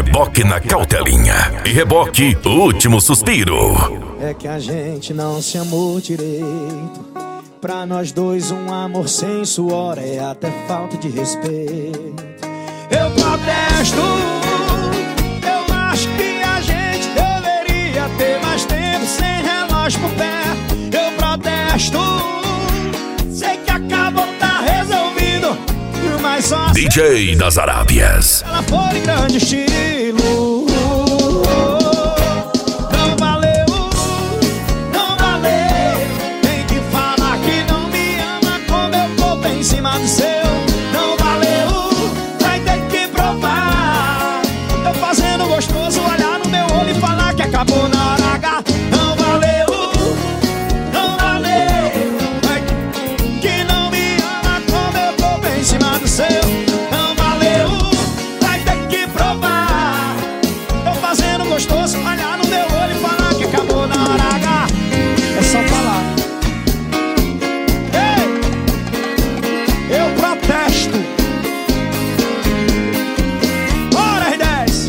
reboque na cautelinha. E reboque, o último suspiro. É que a gente não se amou direito. Pra nós dois um amor sem suor é até falta de respeito. Eu protesto. Eu acho que a gente deveria ter mais tempo sem relógio por pé. Eu protesto. Sei que acabou, tá resolvido, mas só DJ das Arábias. ela foi em grande estilo. Não valeu, não valeu. Tem que falar que não me ama como eu tô bem em cima do seu. Não valeu, vai ter que provar. Eu fazendo gostoso, olhar no meu olho e falar que acabou na hora H. Não valeu, não valeu. Que não me ama como eu tô bem em cima do seu. Não valeu, vai ter que provar. Eu fazendo gostoso, olhar no meu olho e falar que acabou na hora H. É só falar. Ei, eu protesto. Bora, R10.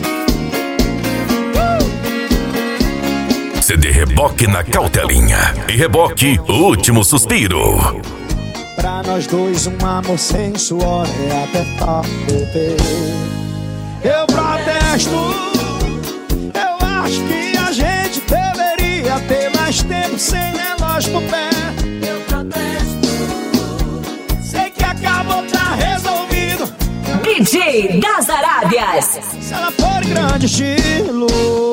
CD Reboque na cautelinha. E reboque, o último suspiro. Pra nós dois um amor sem suor é até falta de ver. Eu protesto. Eu acho que a gente deveria ter mais tempo sem relógio por pé. Eu protesto. Sei que acabou, tá resolvido. DJ das Arábias. Se ela for em grande estilo.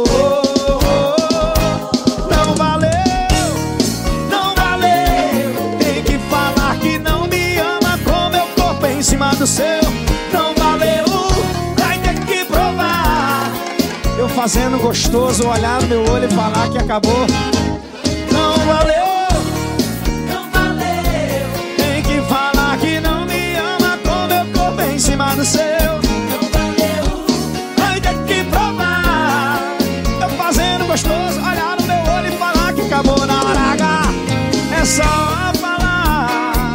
Não valeu, não valeu. Tem que falar que não me ama com meu corpo em cima do seu. Não valeu, vai ter que provar. Eu fazendo gostoso, olhar no meu olho e falar que acabou. Não valeu, não valeu. Tem que falar que não me ama com meu corpo em cima do seu. Não valeu, vai ter que provar. Eu fazendo gostoso, olhar no meu olho e falar que acabou na hora H. É só falar.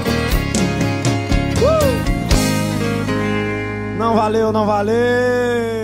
Não valeu, não valeu.